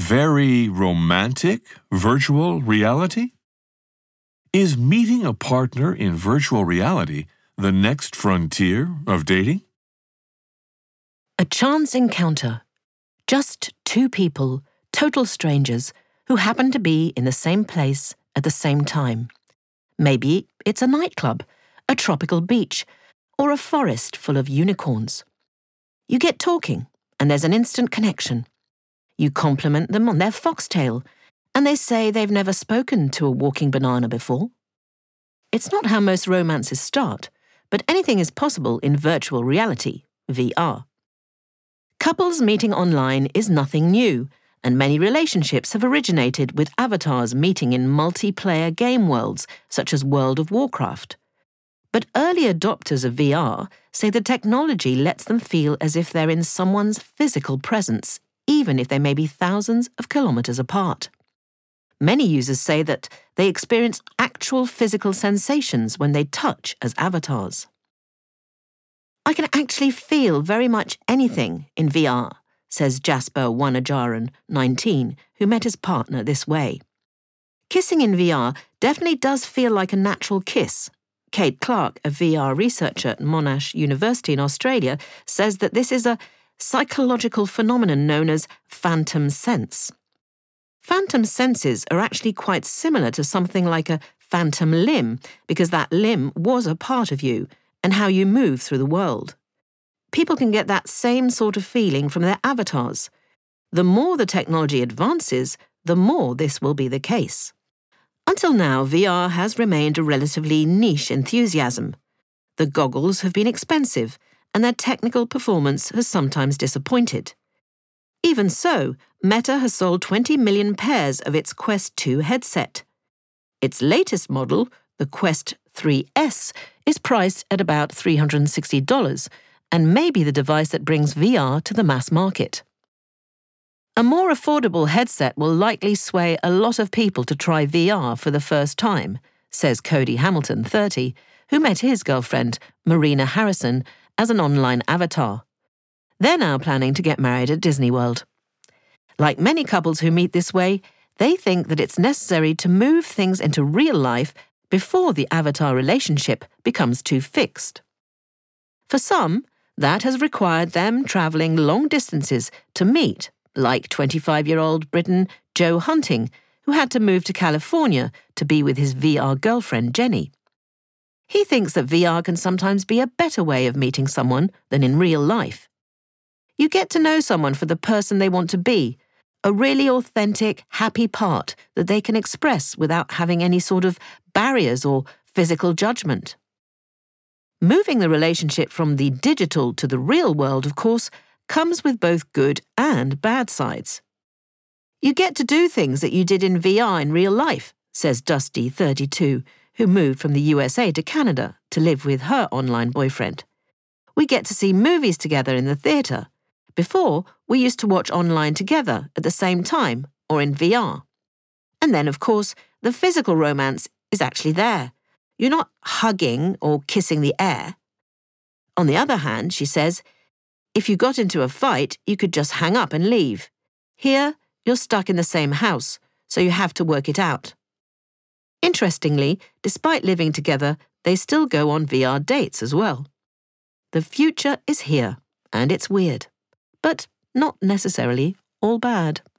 very romantic virtual reality? Is meeting a partner in virtual reality the next frontier of dating? A chance encounter. Just two people, total strangers, who happen to be in the same place at the same time. Maybe it's a nightclub, a tropical beach, or a forest full of unicorns. You get talking, and there's an instant connection. You compliment them on their foxtail, and they say they've never spoken to a walking banana before. It's not how most romances start, but anything is possible in virtual reality, VR. Couples meeting online is nothing new, and many relationships have originated with avatars meeting in multiplayer game worlds such as World of Warcraft. But early adopters of VR say the technology lets them feel as if they're in someone's physical presence, even if they may be thousands of kilometers apart. Many users say that they experience actual physical sensations when they touch as avatars. I can actually feel very much anything in VR, says Jasper Wanajaran, 19, who met his partner this way. Kissing in VR definitely does feel like a natural kiss. Kate Clark, a VR researcher at Monash University in Australia, says that this is a psychological phenomenon known as phantom sense. Phantom senses are actually quite similar to something like a phantom limb, because that limb was a part of you and how you move through the world. People can get that same sort of feeling from their avatars. The more the technology advances, the more this will be the case. Until now, VR has remained a relatively niche enthusiasm. The goggles have been expensive, and their technical performance has sometimes disappointed. Even so, Meta has sold 20 million pairs of its Quest 2 headset. Its latest model, the Quest 3S, is priced at about $360 and may be the device that brings VR to the mass market. A more affordable headset will likely sway a lot of people to try VR for the first time, says Cody Hamilton, 30, who met his girlfriend, Marina Harrison, as an online avatar. They're now planning to get married at Disney World. Like many couples who meet this way, they think that it's necessary to move things into real life before the avatar relationship becomes too fixed. For some, that has required them travelling long distances to meet, like 25-year-old Briton Joe Hunting, who had to move to California to be with his VR girlfriend Jenny. He thinks that VR can sometimes be a better way of meeting someone than in real life. You get to know someone for the person they want to be, a really authentic, happy part that they can express without having any sort of barriers or physical judgment. Moving the relationship from the digital to the real world, of course, comes with both good and bad sides. You get to do things that you did in VR in real life, says Dusty, 32, who moved from the USA to Canada to live with her online boyfriend. We get to see movies together in the theatre. Before, we used to watch online together at the same time or in VR. And then, of course, the physical romance is actually there. You're not hugging or kissing the air. On the other hand, she says, if you got into a fight, you could just hang up and leave. Here, you're stuck in the same house, so you have to work it out. Interestingly, despite living together, they still go on VR dates as well. The future is here, and it's weird, but not necessarily all bad.